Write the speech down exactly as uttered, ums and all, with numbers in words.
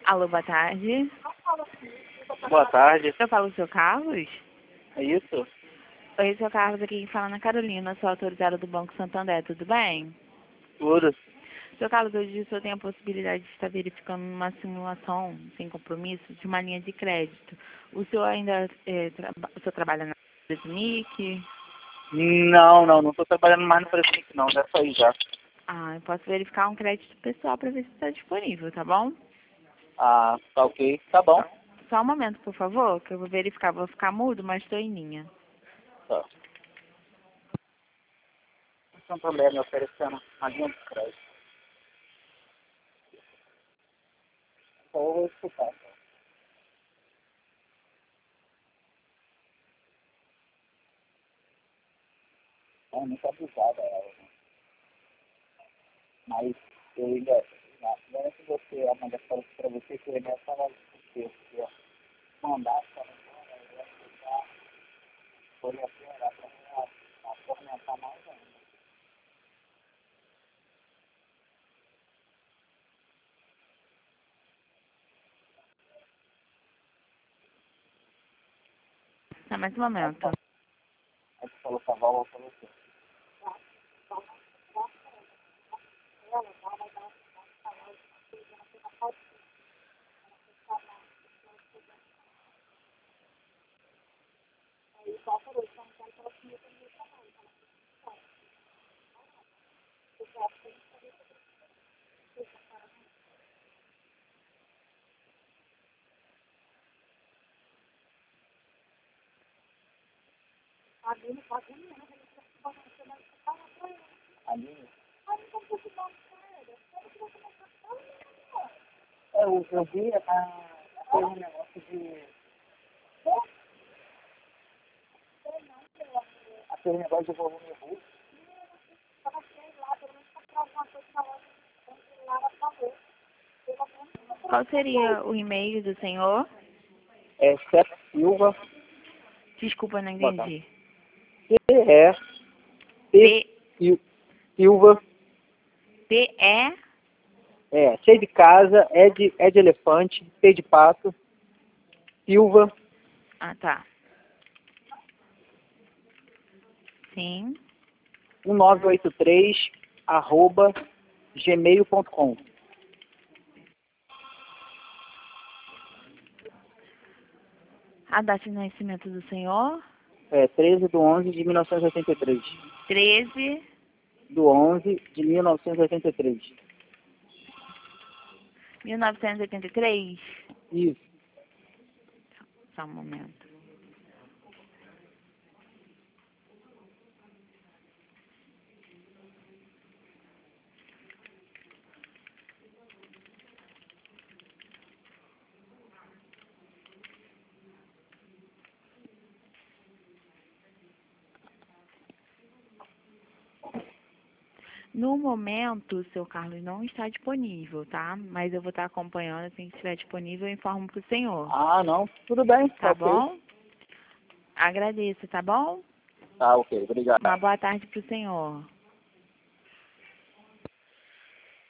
Alô, boa tarde. Boa tarde. Eu falo com o seu Carlos? É isso? Oi, seu Carlos, aqui quem fala é Ana Carolina, sou autorizada do Banco Santander, tudo bem? Tudo. Seu Carlos, hoje o senhor tem a possibilidade de estar verificando uma simulação, sem compromisso, de uma linha de crédito. O senhor ainda é, traba- o senhor trabalha na Nick? Não, não, não estou trabalhando mais no Presente não, já saí já. Ah, eu posso verificar um crédito pessoal para ver se está disponível, tá bom? Ah, tá ok, tá bom. Só um momento, por favor, que eu vou verificar. Vou ficar mudo, mas estou em linha. Tá. Não tem problema, me oferecendo uma linha de crédito. Só eu vou escutar. É muito abusada ela, né? Mas eu ainda, não é que você, a mãe falou pra você que eu ainda estava você, mandar para foi a piorar para mim, a tormentar mais ainda. Tá, mais um momento. Aí você falou pra Val, pra você. Ali, é, eu, eu vi a, foi um negócio de. Aquele negócio de volume russo. Qual seria o e-mail do senhor? É Sete Silva. Desculpa, não Boa tarde. entendi. C E T Silva. P E É, C de casa, E de, E de elefante, P de pato, Silva, Ah, tá. Sim. um nove oito três, arroba, gmail ponto com. A data de nascimento do senhor? É, treze de onze de mil novecentos e oitenta e três. treze Do onze de mil novecentos e oitenta e três. mil novecentos e oitenta e três? Isso. Só um momento. No momento, o seu Carlos não está disponível, tá? Mas eu vou estar acompanhando, assim que estiver disponível, eu informo pro senhor. Ah, não. Tudo bem. Tá Tá ok. bom? Agradeço, tá bom? Tá ok. Obrigado. Uma boa tarde pro senhor.